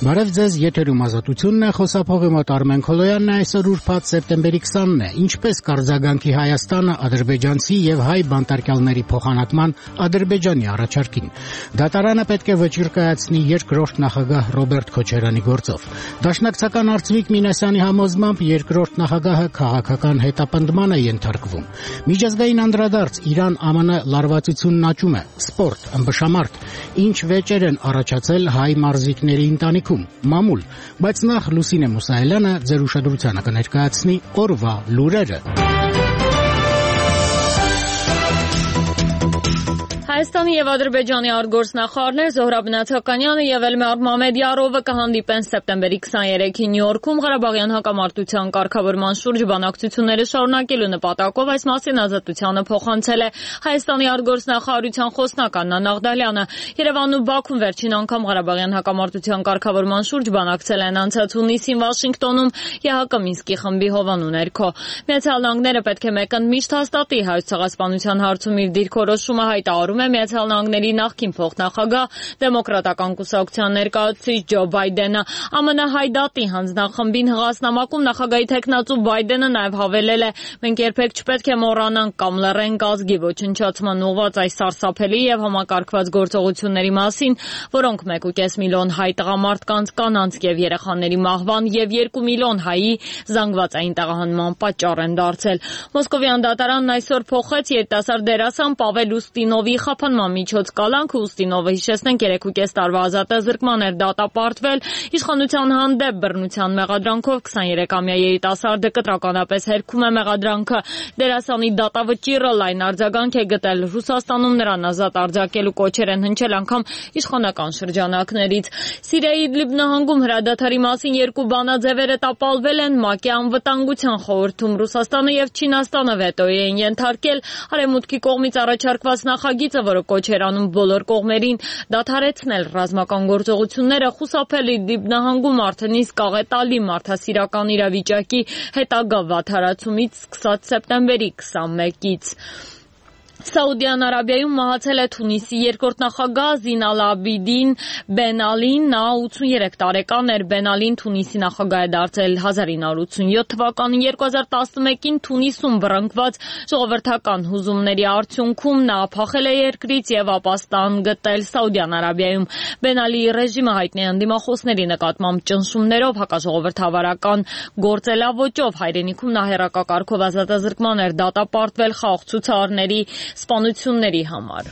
Բարև ձեզ, եթերում Ազատությունն է, խոսափողի մոտ Արմեն Քոլոյանն է, այսօր ուրբաթ սեպտեմբերի 20-ն է։ Ինչպես կարձագանքի Հայաստանը ադրբեջանցի եւ հայ բանտարկյալների փոխանակման Ադրբեջանի առաջարկին։ Դատարանը պետք է վճիռ կայացնի երկրորդ նախագահ Ռոբերտ Քոչարյանի գործով։ Դաշնակցական Արծվիկ Մինասյանի համոզմամբ երկրորդ նախագահը քաղաքական հետապնդման է ենթարկվում։ Միջազգային անդրադարձ Իրան-ԱՄՆ լարվածությունն աճում է, սպորտ, ըմբշամարտ, ինչ վեճեր են առաջացել հայ մարզիկների ընտանիքում, մամուլ, բայց նախ Լուսինե Մուսայելյանը ձեր ուշադրությանը կներկայացնի օրվա լուրերը։ Հայաստանի եւ Ադրբեջանի արտգործնախարարներ Զոհրաբ Նաթականյանը եւ Էլմար Մամեդյարովը կհանդիպեն սեպտեմբերի 23-ին Նյու-Յորքում Ղարաբաղյան հակամարտության կարգավորման շուրջ բանակցությունները շարունակելու նպատակով, այս մասին Ազատությանը փոխանցել է Հայաստանի արտգործնախարարության խոսնակ Աննա Նաղդալյանը։ Երևանն ու Բաքուն վերջին անգամ Ղարաբաղյան հակամարտության կարգավորման շուրջ բանակցել են անցած հունիսին Վաշինգտոնում ԵՀԿ Մինսկի խմբի հովանու ներքո։ Միացյալ Նահանգները պետք է մեկընդմիշտ հաստատի Հայոց ցեղասպանության հարցում իր դիրքորոշումը, հայտարարում է Միացյալ Նահանգների նախկին փոխնախագահ դեմոկրատական կուսակցության ներկայացուցիչ Ջո Բայդենը։ ԱՄՆ հայդատի հանձնախմբին հղացնամակում նախագահի թեկնածու Բայդենը նաև հավելել է. մենք երբեք չպետք է մոռանանք կամ լռենք ազգի ոչնչացման ուղղված այս սարսափելի եւ համակարգված գործողությունների մասին, որոնք 1.5 միլիոն հայ տղամարդկանց, կանանց եւ երեխաների մահվան եւ 2 միլիոն հայի զանգվածային տեղահանման պատճառ են դարձել։ Մոսկովյան դատարանն այսօր փոխեց երիտասարդ դերասան Պավել Ուստինովի խափանման միջոց կալանքը։ Ուստինովը, հիշեցնենք, 3.5 տարվա ազատազրկման էր դատապարտվել իշխանության հանդեպ բռնության մեղադրանքով։ 23-ամյա երիտասարդը կտրականապես հերքում է մեղադրանքը։ Դերասանի դատավճիռը լայն արձագանք է գտել Ռուսաստանում, նրան ազատ արձակելու կոչեր են հնչել անգամ իշխանական շրջանակներից։ Սիրիայի Իդլիբ նահանգում հրադադարի մասին երկու բանաձևերը տապալվել են ՄԱԿ-ի անվտանգության խորհրդում։ Ռուսաստանը եւ Չինաստանը վետոյի են ենթարկել Արևմուտքի կողմից առաջարկված նախագիծը, որը կոչ էր անում բոլոր կողմերին դադարեցնել ռազմական գործողությունները, խուսափել Իդլիբ նահանգում արդեն իսկ աղետալի մարդասիրական իրավիճակի հետագա վատթարացումից սկսած սեպտեմբերի 21-ից։ Սաուդյան Արաբիայում մահացել է Թունիսի երկրորդ նախագահ Զին Ալ-Աբիդին Բեն Ալին, նա 83 տարեկան էր։ Բեն Ալին Թունիսի նախագահ է դարձել 1987 թվականին։ 2011-ին Թունիսում բռնկված ժողովրդական հուզումների արդյունքում նա փախել է երկրից եւ ապաստան գտել Սաուդյան Արաբիայում։ Բեն Ալիի ռեժիմը հայտնի է ընդդիմախոսների նկատմամբ ճնշումներով, հակաժողովրդավարական գործելավոճով։ Հայրենիքում նա հեռակակարգով ազատազրկման էր դատապարտվել խաղաղ ցուցարարների սպանությունների համար։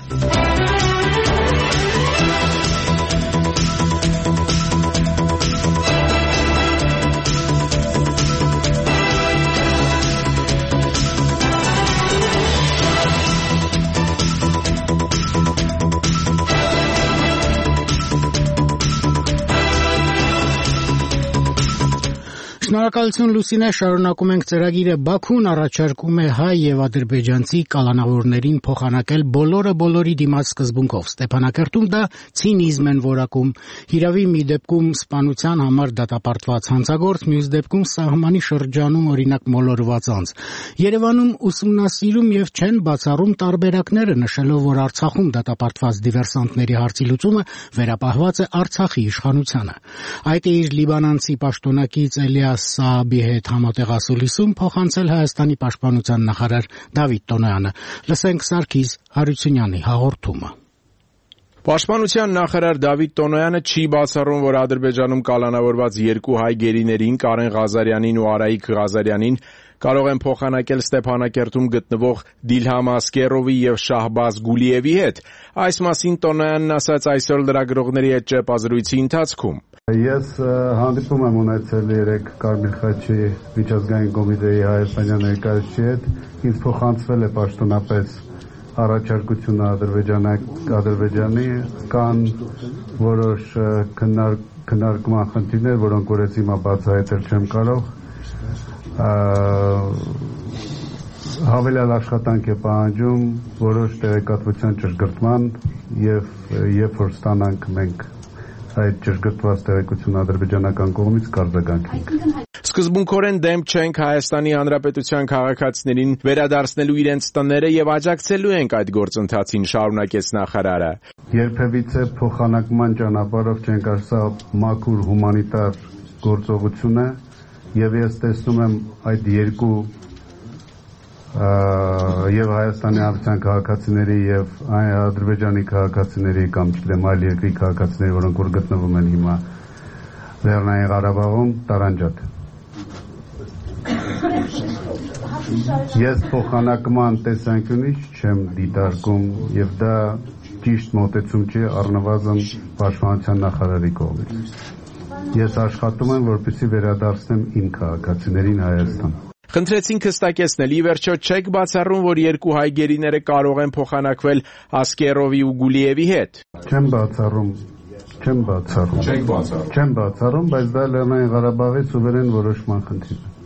Շնորհակալություն Լուսինե, շարունակում ենք ծրագիրը։ Բաքուն առաջարկում է հայ եւ ադրբեջանցի կալանավորներին փոխանակել բոլորի դիմաց սկզբունքով։ Ստեփանակերտում դա ցինիզմ են որակում։ Հիրավի մի դեպքում սպանության համար դատապարտված հանցագործ, մյուս դեպքում սահմանի շրջանում օրինակ մոլորված անձ։ Երևանում ուսումնասիրում եւ չեն բացառում տարբերակները, նշելով, որ Արցախում դատապարտված դիվերսանտների հարցի լուծումը վերապահված է Արցախի իշխանությանը։ Այդ է իր լիբանանցի պաշտոնակից Էլիաս Սաաբի հետ համատեղասուլիսում փոխանցել Հայաստանի պաշտպանության նախարար Դավիթ Տոնոյանը։ Լսենք Սարգիս Հարությունյանի հաղորդումը։ Պաշտպանության նախարար Դավիթ Տոնոյանը չի բացառում, որ Ադրբեջանում կալանավորված երկու հայ գերիներին՝ Կարեն Ղազարյանին ու Արայիկ Ղազարյանին, կարող են փոխանակել Ստեփանակերտում գտնվող Դիլհամ Ասկերովի եւ Շահբազ Գուլիևի հետ։ Այս մասին Տոնոյանն ասաց այսօր լրագրողների հետ ճեպազրույցի ընթացքում։ Ես հանդիպում եմ ունեցել 3 Կարմիր խաչի միջազգային կոմիտեի հայաստանյան ներկայացուցիչի հետ։ Ինձ փոխանցվել է պաշտոնապես առաջարկությունը Ադրբեջանի, կան որոշ քննարկման խնդիրներ, որոնք որ ես հիմա բացահայտել չեմ կարող։ Հավելյալ աշխատանք է պահանջում որոշ տեղեկատվության ճշգրտման եւ երբ որ ստանանք մենք այդ ճշգրտված տեղեկությունը ադրբեջանական կողմից կարձագանքենք։ Սկզբունքորեն դեմ չենք Հայաստանի Հանրապետության քաղաքացիներին վերադարձնելու իրենց տները եւ աջակցելու ենք այդ գործընթացին, շարունակեց նախարարը։ Երբևիցե փոխանակման ճանապարհով չենք ասա մաքուր հումանիտար գործողություն է եւ ես տեսնում եմ այդ երկու եւ Հայաստանի Հանրապետության քաղաքացիների եւ Ադրբեջանի քաղաքացիների կամ չգիտեմ այլ երկրի քաղաքացիների, որոնք որ գտնվում են հիմա Լեռնային Ղարաբաղում, տարանջատ։ Ես փոխանակման տեսանկյունից չեմ դիտարկում եւ դա ճիշտ մոտեցում չի առնվազն Պաշտպանության նախարարի կողմից։ Ես աշխատում եմ, որպեսզի վերադարձնեմ իմ քաղաքացիներին Հայաստան։ Խնդրեցինք հստակեցնել, ի վերջո չեք բացառում, որ երկու հայ գերիները կարող են փոխանակվել Ասկերովի ու Գուլիևի հետ։ Չեմ բացառում, բայց դա Լեռնային Ղարաբաղի սուվերեն որոշման խնդիր է։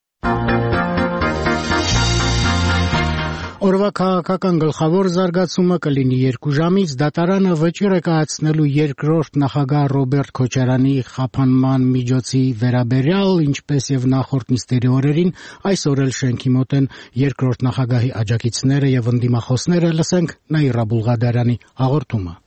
Օրվա քաղաքական գլխավոր զարգացումը կլինի 2 ժամից դատարանը վճիռ է կայացնելու երկրորդ նախագահ Ռոբերտ Քոչարյանի խափանման միջոցի վերաբերյալ, ինչպես եւ նախորդ նիստերի օրերին, այսօր էլ շենքի մոտ են երկրորդ նախագահի աջակիցները եւ ընդդիմախոսները, լսենք Նաիրա Բուլղադարյանի հաղորդումը։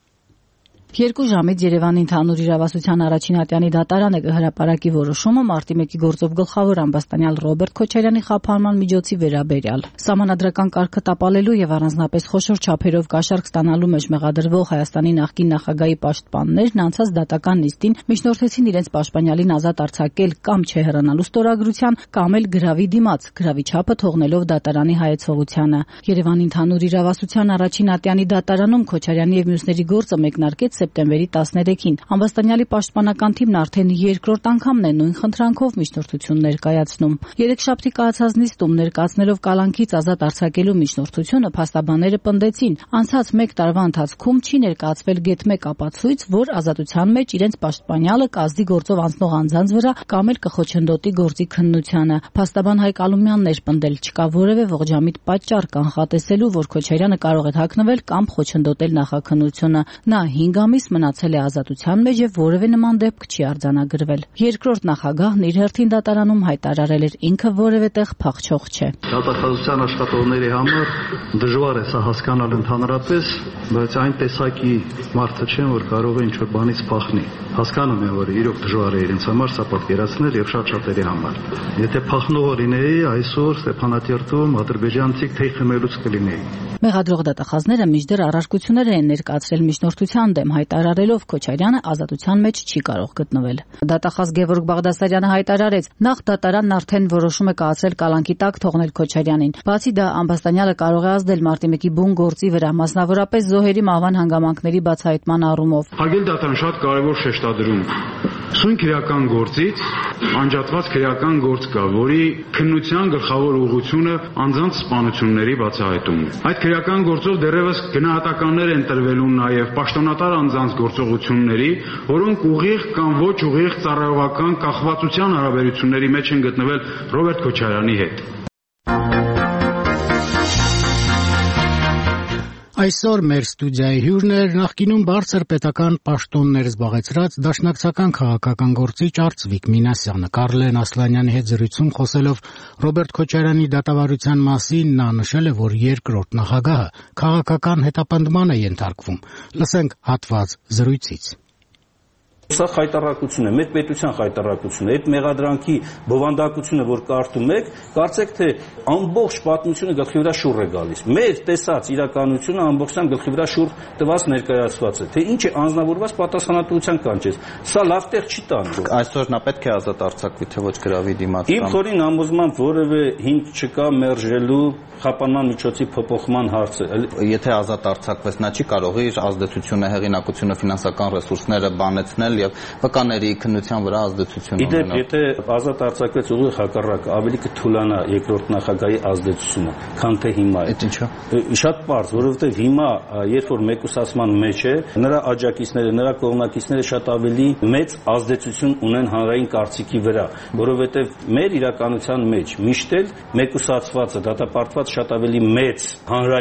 2 ժամից Երևանի ընդհանուր իրավասության առաջին ատյանի դատարանը կհրապարակի որոշումը մարտի 1-ի գործով գլխավոր ամբաստանյալ Ռոբերտ Քոչարյանի խափանման միջոցի վերաբերյալ։ Սահմանադրական կարգը տապալելու եւ առանձնապես խոշոր չափերով կաշառք ստանալու մեջ մեղադրվող Հայաստանի նախկին նախագահի պաշտպաններն անցած դատական նիստին միջնորդեցին իրենց պաշտպանյալին ազատ արձակել կամ չհեռանալու ստորագրության կամ էլ գրավի դիմաց, գրավի չափը թողնելով դատարանի հայեցողությանը։ Երևանի ընդհանուր իրավասության առաջին ատյանի դատարանում Քոչարյանի եւ մյուսների գործը մեկնարկեց սեպտեմբերի 13-ին։ Ամբաստանյալի պաշտպանական թիմն արդեն երկրորդ անգամն է նույն խնդրանքով միջնորդություններ կայացնում։ Երեքշաբթի կայացած նիստում ներկայացնելով կալանքից ազատ արձակելու միջնորդությունը փաստաբանները պնդեցին, անցած 1 տարվա ընթացքում չի ներկայացվել գեթ 1 ապացույց, որ ազատության մեջ իրենց պաշտպանյալը կազդի գործով անցնող անձանց վրա կամ էլ կխոչընդոտի գործի քննությանը։ Փաստաբան Հայկ Ալումյանն էր պնդել, չկա որևէ ողջամիտ պատճառ կանխատեսելու, որ Քոչարյանը կարող է հագնվել կամ խոչընդոտել նախաքննությունը։ Նա 5 ամիս մնացել է ազատության մեջ եւ որևէ նման դեպք չի արձանագրվել։ Երկրորդ նախագահն իր հերթին դատարանում հայտարարել էր ինքը որևէ տեղ փախչող չէ։ Դատախազության աշխատողների համար դժվար է սա հասկանալ ընդհանրապես, բայց այն տեսակի մարդը չեն, որ կարող է ինչ-որ բանից փախնի։ Հասկանում եմ, որ իրոք դժվար է իրենց համար սա պատկերացնել եւ շատ շատերի համար։ Եթե փախնողը լինեի, այսօր Ստեփանատերտում ադրբեջանցիք թեյ խմելուց կլինեի։ Մեղադրող դատախազները մինչդեռ առարկություններ են ներկայացրել միջնորդության դեմ, հայտարարելով Քոչարյանը ազատության մեջ չի կարող գտնվել։ Դատախազ Գևորգ Բաղդասարյանը հայտարարեց, նախ դատարանն արդեն որոշում է կայացրել կալանքի տակ թողնել Քոչարյանին։ Բացի դա, ամբաստանյալը կարող է ազդել մարտի 1-ի բուն գործի վրա, մասնավորապես զոհերի մահվան հանգամանքների բացահայտման առումով։ Հարգելի դատարան, շատ կարևոր շեշտադրում։ Սույն քրեական գործից անջատված քրեական գործ կա, որի քննության գլխավոր ուղղությունը անձանց սպանությունների բացահայտումն է։ Այդ քրեական գործով դեռևս գնահատականներ են տրվելու նաև պաշտոնատար անձանց գործողությունների, որոնք ուղիղ կամ ոչ ուղիղ ծառայողական կախվածության հարաբերությունների մեջ են գտնվել Ռոբերտ Քոչարյանի հետ։ Այսօր մեր ստուդիայի հյուրն էր նախկինում բարձր պետական պաշտոններ զբաղեցրած դաշնակցական քաղաքական գործիչ Արծվիկ Մինասյանը։ Կարլեն Ասլանյանի հետ զրույցում խոսելով Ռոբերտ Քոչարյանի դատավարության մասին նա նշել է, որ երկրորդ նախագահը քաղաքական հետապնդման է ենթարկվում։ Լսենք հատված զրույցից։ Սա խայտառակություն է, մեր պետության խայտառակություն է։ Այդ մեղադրանքի բովանդակությունը, որ կարդում եք, կարծեք թե ամբողջ պատմությունը գլխի վրա շուռ է գալիս։ Մեր տեսած իրականությունը ամբողջությամբ գլխի վրա շուռ տված ներկայացված է։ Թե ինչ է անձնավորված պատասխանատվության կանչես։ Սա լավ տեղ չի տանում։ Այսօր նա պետք է ազատ արձակվի, թե ոչ գրավի դիմաց։ Իմ խորին համոզմամբ որևէ հիմք չկա մերժելու խափանման միջոցի փոփոխման հարցը։ Եթե ազատ արձակվեց, նա չի կարող իր ազդեցությունը, հեղինակությունը, ֆինանսական ռեսուրսները բանեցնել եւ վկաների քննության վրա ազդեցություն ունենալ։ Իդեպ, եթե ազատ արձակվեց ուղիղ հակառակը, ավելի կթուլանա երկրորդ նախագահի ազդեցությունը, քան թե հիմա։ Այդ ինչա։ Շատ պարզ, որովհետեւ հիմա, երբ որ մեկուսացման մեջ է, նրա աջակիցները, նրա կողմնակիցները շատ ավելի մեծ ազդեցություն ունեն հանրային կարծիքի վրա, որովհետեւ մեր իրականության մեջ միշտ էլ մեկուսացվածը, դատապարտված շատ ավելի մեծ հանրային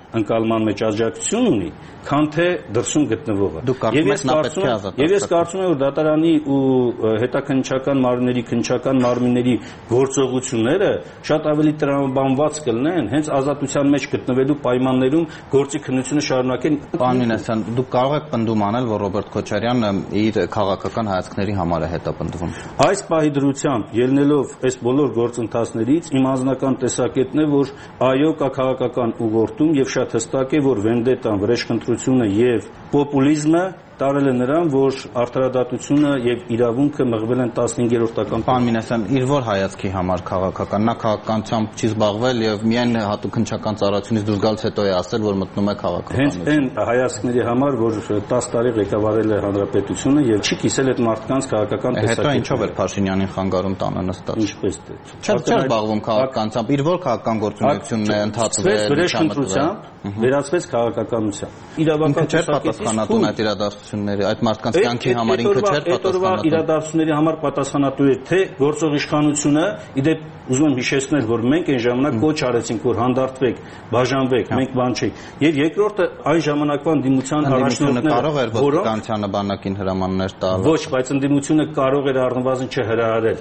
ընկալման մեջ աջակցություն ունի, քան թե դրսում գտնվողը։ Եվ ես կարծում եմ, որ դատարանի ու հետաքննչական մարմինների գործողությունները շատ ավելի տրամաբանված կլինեն հենց ազատության մեջ գտնվելու պայմաններում գործի քննությունը շարունակեն։ Պարոն Մինասյան, դուք կարող եք պնդում անել, որ Ռոբերտ Քոչարյանը իր քաղաքական հայացքների համար է հետապնդվում։ Այս պահի դրությամբ ելնելով այս բոլոր գործընթացներից իմ անձնական տեսակետն է, որ այո, կա քաղաքական ուղղորդում եւ շատ հստակ է, որ վենդետան, վրեժխնդրությունը եւ պոպուլիզմը տարել է նրան, որ արդարադատությունը եւ իրավունքը մղվել են 15-րդական։ Պարոն Մինասյան, իր որ հայացքի համար քաղաքական, նա քաղաքականությամբ չի զբաղվել եւ միայն հատուկ քննչական ծառայությունից դուրս գալուց հետո է ասել, որ մտնում է քաղաքականություն։ Հենց այն հայացքների համար, որ 10 տարի ղեկավարել է հանրապետությունը եւ չի կիսել այդ մարդկանց քաղաքական տեսակետը։ Հետո ինչով էր Փաշինյանին խանգարում տանը նստած։ Ինչպես թե։ Չէ, զբաղվում քաղաքականությամբ, իր որ քաղաքական գործունեությունն է ընդհատվել, վրեժխնդրությամբ վերածվեց քաղաքականության։ Իրավական պատասխանատուն այդ իրադարձությունների, այդ մարդկանց կյանքի համար ինքը չէր պատասխանատու։ Իրադարձությունների համար պատասխանատու է թե գործող իշխանությունը, իդեպ ուզում եմ հիշեցնել, որ մենք այն ժամանակ կոչ արեցինք, որ հանդարտվեք, բաժանվեք, մենք բան չենք։ Եվ երկրորդը այն ժամանակվան դիմության առաջնորդները կարող էր ոստիկանությանը բանակին հրամաններ տալ։ Ոչ, բայց ընդդիմությունը կարող էր առնվազն չհրահարել։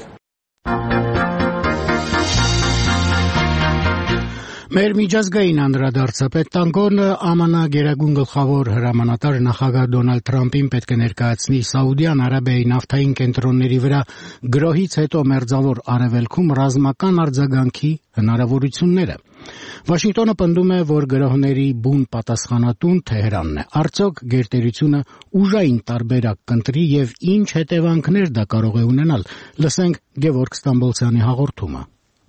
Մեր միջազգային անդրադարձապետ Տանգորը ԱՄՆ գերագույն գլխավոր հրամանատար նախագահ Դոնալդ Թրամփին պետք է ներկայացնի Սաուդյան Արաբիայի նավթային կենտրոնների վրա գրոհից հետո մերձավոր արևելքում ռազմական արձագանքի հնարավորությունները։ Վաշինգտոնը պնդում է, որ գրոհների բուն պատասխանատուն Թեհրանն է։ Արդյոք գերտերությունը ուժային տարբերակ կընտրի եւ ինչ հետևանքներ դա կարող է ունենալ։ Լսենք Գևորգ Ստամբոլցյանի հաղորդումը։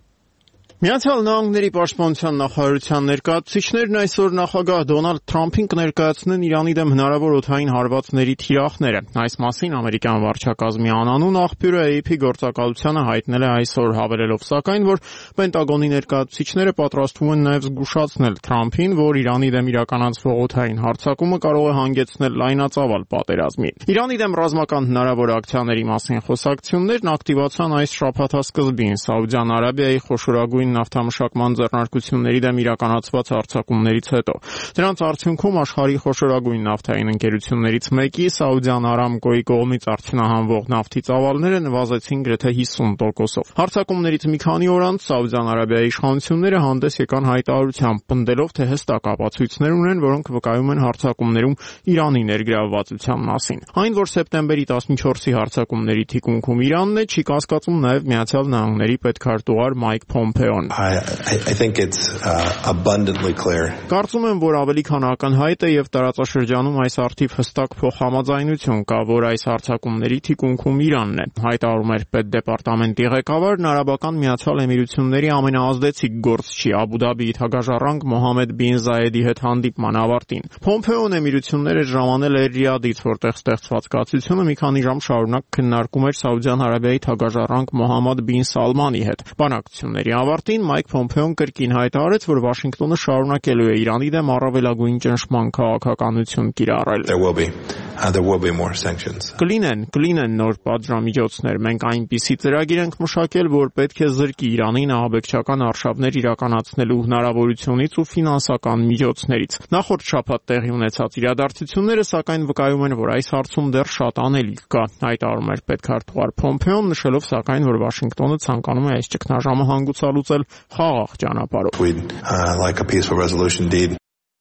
Միացյալ Նահանգների պաշտպանության նախարարության ներկայացուցիչներն այսօր նախագահ Դոնալդ Թրամփին կներկայացնեն Իրանի դեմ հնարավոր օդային հարվածների թիրախները։ Այս մասին ամերիկյան վարչակազմի անանուն աղբյուրը AP գործակալությանը հայտնել է այսօր, հավելելով սակայն, որ Պենտագոնի ներկայացուցիչները պատրաստվում են նաև զգուշացնել Թրամփին, որ Իրանի դեմ իրականացվող օդային հարձակումը կարող է հանգեցնել լայնածավալ պատերազմի։ Իրանի դեմ ռազմական հնարավոր ակցիաների մասին խոսակցություններն ակտիվացան այս շաբաթասկզբին Սաուդյան Արաբիայի խոշորագույն նավթամշակման ձեռնարկությունների դեմ իրականացված հարձակումներից հետո։ Դրանց արդյունքում աշխարհի խոշորագույն նավթային ընկերություններից մեկի Սաուդյան Արամկոյի կողմից արդյունահանվող նավթի ծավալները նվազեցին գրեթե 50%-ով։ Հարձակումներից մի քանի օր անց Սաուդյան Արաբիայի իշխանությունները հանդես եկան հայտարարությամբ, պնդելով, թե հստակ ապացույցներ ունեն, որոնք վկայում են հարձակումներում Իրանի ներգրավվածության մասին։ Այն, որ սեպտեմբերի 14-ի հարձակումների թիկունքում Իրանն է, չի կասկածում նաև Միացյալ Նահանգների պետքարտուղար Մայք Փոմփեոն։ I think it's abundantly clear. Կարծում եմ, որ ավելի քան ակնհայտ է եւ տարածաշրջանում այս արդիվ հստակ փոխհամաձայնություն կա, որ այս հարձակումների թիկունքում Իրանն է։ Հայտարարում էր պետդեպարտամենտի ղեկավարն Արաբական Միացյալ Էմիրությունների ամենաազդեցիկ գործչի Աբու Դաբիի թագաժառանգ Մոհամմեդ բին Զայեդի հետ հանդիպման ավարտին։ Փոմփեոն Էմիրությունները ժամանել էր Ռիադից, որտեղ ստեղծված կացությունը մի քանի ժամ շարունակ քննարկում էր Սաուդյան Արաբիայի թագաժառանգ Մոհամմեդ բին Սալմանի հետ։ Բանակցությունների ավարտին Մայք Փոմփեոն կրկին հայտարարեց, որ Վաշինգտոնը շարունակելու է Իրանի դեմ առավելագույն ճնշման քաղաքականություն կիրառել։ There will be more sanctions. Կլինեն նոր պատժամիջոցներ։ Մենք այնպիսի ծրագիր ենք մշակել, որ պետք է զրկի Իրանին ահաբեկչական արշավներ իրականացնելու հնարավորությունից ու ֆինանսական միջոցներից։ Նախորդ շաբաթ տեղի ունեցած իրադարձությունները սակայն վկայում են, որ այս հարցում դեռ շատ անելիք կա։ Հայտարարում էր պետքարտուղար Փոմփեոն, նշելով սակայն, որ Վաշինգտոնը ցանկանում է այս ճգնաժամը հանգուցալուծել խաղաղ ճանապարհով։ We'd like a peaceful resolution indeed.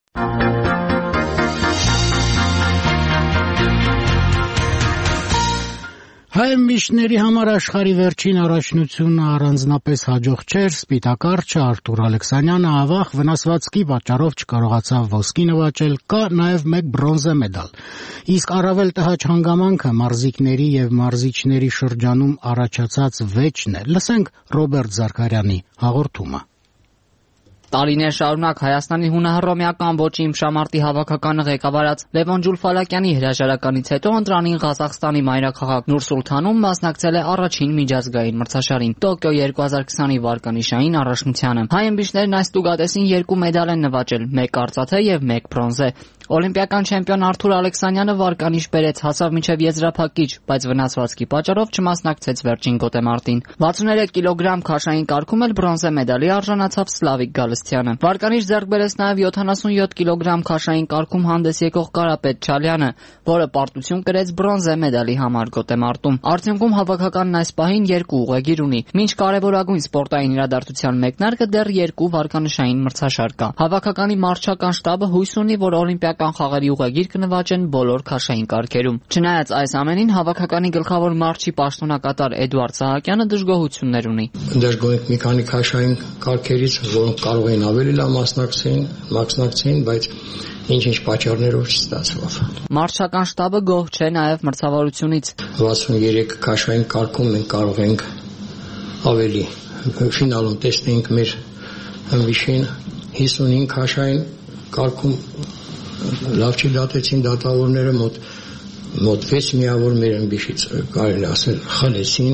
Հայմիշների համար աշխարհի վերջին առաջնությունը առանձնապես հաջող չէր, սպիտակարճը Արտուր Ալեքսանյանը ավաղ վնասվածքի պատճառով չկարողացավ ոսկի նվաճել, կա նաև մեկ բրոնզե մեդալ։ Իսկ առավել տհաճ հանգամանքը մարզիկների եւ մարզիչների շրջանում առաջացած վեճն է։ Լսենք Ռոբերտ Զարքարյանի հաղորդումը։ Տարիներ շարունակ Հայաստանի հունահռոմեական ոճի իմշամարտի հավաքականը ղեկավարած Լևոն Ջուլֆալակյանի հրաժարականից հետո ընտրանին Ղազախստանի մայրաքաղաք Նուր-Սուլթանում մասնակցել է առաջին միջազգային մրցաշարին Տոկիո 2020-ի վարկանիշային առաջնությանը։ Հայ ըմբիշներն այս տուգատեսին 2 մեդալ են նվաճել՝ 1 արծաթե եւ 1 բրոնզե։ Օլիմպիական չեմպիոն Արթուր Ալեքսանյանը վարկանիշ բերեց, հասավ մինչև եզրափակիչ, բայց վնասվածքի պատճառով չմասնակցեց վերջին գոտեմարտին։ 63 կիլոգրամ քաշային կարգում էլ բրոնզե մեդալի արժանացավ Սլավիկ Գալստյանը։ Վարկանիշ ձեռք բերեց նաև 77 կիլոգրամ քաշային կարգում հանդես եկող Կարապետ Չալյանը, որը պարտություն կրեց բրոնզե մեդալի համար գոտեմարտում։ Արդյունքում հավաքականն այս պահին 2 ուղեգիր ունի։ Մինչ կարևորագույն սպորտային իրադարձության մեկնարկը դեռ 2 վարկանիշային մրցաշար կա։ Հավաքականի մարզչական շտաբը հույս ունի, որ օլիմպիական խաղերի ուղեգիր կնվաճեն բոլոր քաշային կարգերում։ Չնայած այս ամենին, հավաքականի գլխավոր մարզչի պաշտոնակատար Էդուարդ Սահակյանը դժգոհություններ ունի։ Դժգոհ մի քանի քաշային կարգերից, որոնք կարող էին ավելի լավ մասնակցեին, բայց ինչ-ինչ պատճառներով չստացվավ։ Մարզչական շտաբը գոհ չէ նաև մրցավարությունից։ 63 քաշային կարգում մենք կարող ենք ավելի ֆինալում տեսնենք մեր հմվիշին 55 քաշային կարգում լավ չդատեցին դատավորները մոտ 6 միավոր մեր հմվիշից կարելի ասել խլեցին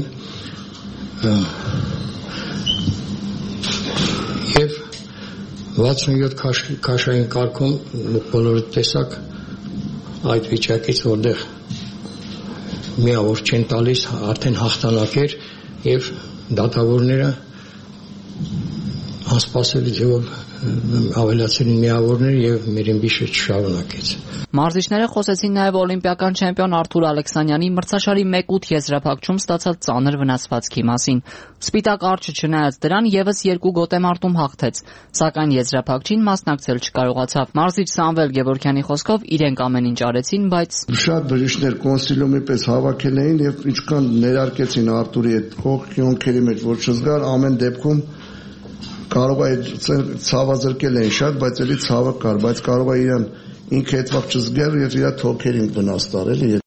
եւ 67 քաշային կարգում բոլորը տեսակ այդ վիճակից որտեղ միավոր չեն տալիս արդեն հաղթանակ էր եւ դատավորները անսպասելի ձևով ավելացրին միավորներ եւ մեր ըմբիշը չշարունակեց։ Մարզիչները խոսեցին նաև օլիմպիական չեմպիոն Արթուր Ալեքսանյանի մրցաշարի 1/8 եզրափակում ստացած ծանր վնասվածքի մասին։ Սպիտակ արջը չնայած դրան եւս 2 գոտեմարտում հաղթեց, սակայն եզրափակչին մասնակցել չկարողացավ։ Մարզիչ Սամվել Գևորգյանի խոսքով իրենք ամեն ինչ արեցին, բայց շատ բժիշկներ կոնսիլիումի պես հավաքել էին եւ ինչքան ներարկեցին Արթուրի այդ կողքերի մեջ, որ չզգար ամեն դեպքում կարող է ցավազրկել են շատ, բայց էլի ցավը կար, բայց կարող է իրան ինքը այդ վաղ չզգել եւ իր թոքերին վնաս տալ էլի։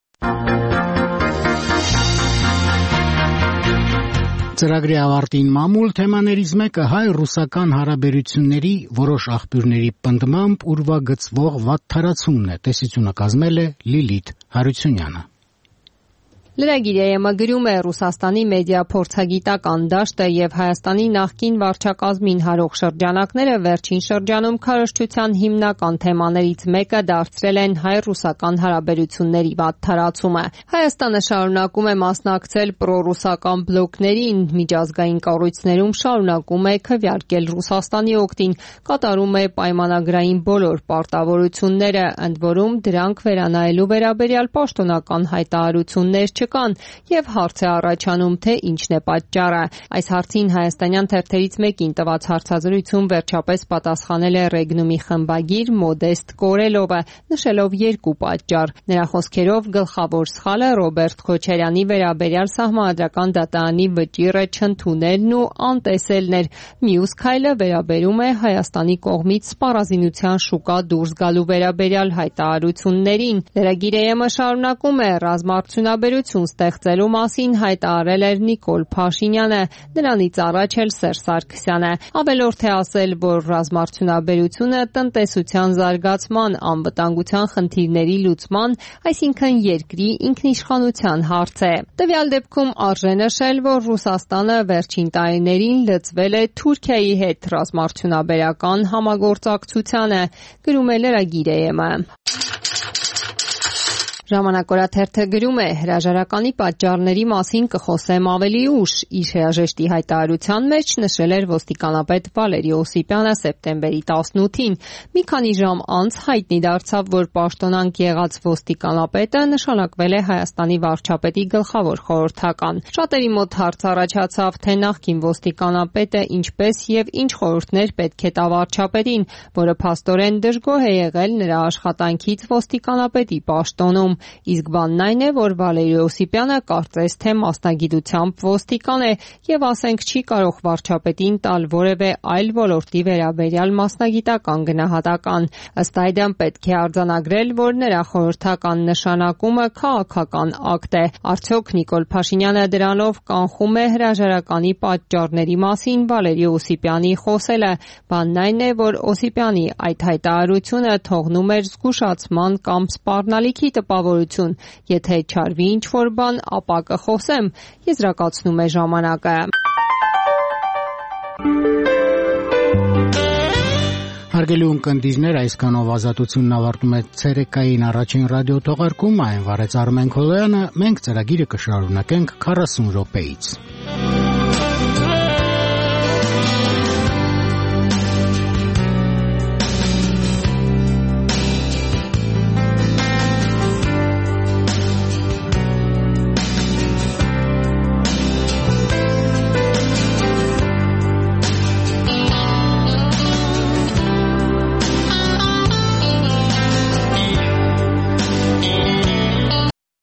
Ծրագրի ավարտին մամուլ թեմաներից մեկը հայ-ռուսական հարաբերությունների որոշ աղբյուրների պնդմամբ ուրվագծվող վատթարացումն է։ Տեսությունը կազմել է Լիլիթ Հարությունյանը։ Լրագիրը գրում է Ռուսաստանի մեդիա փորձագիտական դաշտը եւ Հայաստանի նախկին վարչակազմին հարող շրջանակները վերջին շրջանում քարոզչության հիմնական թեմաներից մեկը դարձրել են հայ-ռուսական հարաբերությունների վատթարացումը։ Հայաստանը շարունակում է մասնակցել պրոռուսական բլոկներին, միջազգային կառույցներում շարունակում է քվեարկել Ռուսաստանի օգտին, կատարում է պայմանագրային բոլոր պարտավորությունները, ընդ որում դրանք վերանայելու վերաբերյալ պաշտոնական հայտարարություններ չկան եւ հարց է առաջանում, թե ինչն է պատճառը։ Այս հարցին հայաստանյան թերթերից մեկին տված հարցազրույցում վերջապես պատասխանել է Ռեգնումի խմբագիր Մոդեստ Կորելովը, նշելով 2 պատճառ։ Նրա խոսքերով գլխավոր սխալը Ռոբերտ Քոչարյանի վերաբերյալ Սահմանադրական դատարանի վճիռը չընդունելն ու անտեսելն էր։ Մյուս քայլը վերաբերում է Հայաստանի կողմից սպառազինության շուկա դուրս գալու վերաբերյալ հայտարարություններին։ Լրագիրը շարունակում է ռազմարտությունաբերություն ստեղծելու մասին հայտարարել էր Նիկոլ Փաշինյանը, նրանից առաջ էլ Սերժ Սարգսյանը։ Ավելորդ է ասել, որ ռազմարտությունաբերությունը տնտեսության զարգացման, անվտանգության խնդիրների լուծման, այսինքն երկրի ինքնիշխանության հարց է։ Տվյալ դեպքում արժե նշել, որ Ռուսաստանը վերջին տարիներին լծվել է Թուրքիայի հետ ռազմարտությունաբերական համագործակցությանը, գրում է լրագիրը։ Ժամանակորաթերթը գրում է. հրաժարականի պատճառների մասին կխոսեմ ավելի ուշ։ Իր հրաժեշտի հայտարարության մեջ նշել էր ոստիկանապետ Վալերի Օսիպյանը սեպտեմբերի 18-ին։ Մի քանի ժամ անց հայտնի դարձավ, որ պաշտոնանկ եղած ոստիկանապետը նշանակվել է Հայաստանի վարչապետի գլխավոր խորհրդական։ Շատերի մոտ հարց առաջացավ, թե նախկին ոստիկանապետը ինչպես եւ ինչ խորհուրդներ պետք է տա վարչապետին, որը փաստորեն դժգոհ է եղել նրա աշխատանքից ոստիկանապետի պաշտոնում։ Իսկ բանն այն է, որ Վալերի Օսիպյանը կարծես թե մասնագիտությամբ ոստիկան է եւ ասենք չի կարող վարչապետին տալ որևէ այլ ոլորտի վերաբերյալ մասնագիտական գնահատական։ Ըստ այդմ պետք է արձանագրել, որ նրա խորհրդական նշանակումը քաղաքական ակտ է։ Արդյոք Նիկոլ Փաշինյանը դրանով կանխում է հրաժարականի պատճառների մասին Վալերի Օսիպյանի խոսելը։ Բանն այն է, որ Օսիպյանի այդ հայտարարությունը թողնում էր զգուշացման կամ սպառնալիքի տպավորություն։ Եթե չարվի ինչ-որ բան, ապա կխոսեմ, եզրակացնում է ժամանակը։ Հարգելի ունկնդիրներ, այսքանով ազատությունն ավարտում է ցերեկային առաջին ռադիո թողարկումը, այն վարեց Արմեն Քոլոյանը, մենք ծրագիրը կշարունակենք 40 րոպեից։